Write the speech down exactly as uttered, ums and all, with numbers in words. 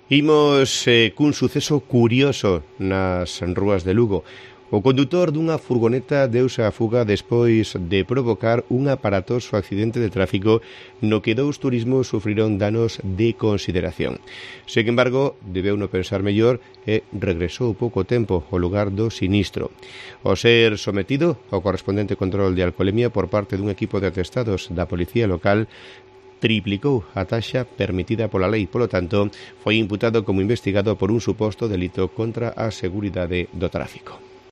Imos eh, cun suceso curioso nas rúas de Lugo. O condutor dunha furgoneta deuse a fuga despois de provocar un aparatoso accidente de tráfico no que dous turismos sufriron danos de consideración. Sen embargo, debeu no pensar mellor e regresou pouco tempo ao lugar do sinistro. Ao ser sometido ao correspondente control de alcolemia por parte dun equipo de atestados da policía local, triplicou a taxa permitida pola lei, polo tanto, foi imputado como investigado por un suposto delito contra a seguridade do tráfico.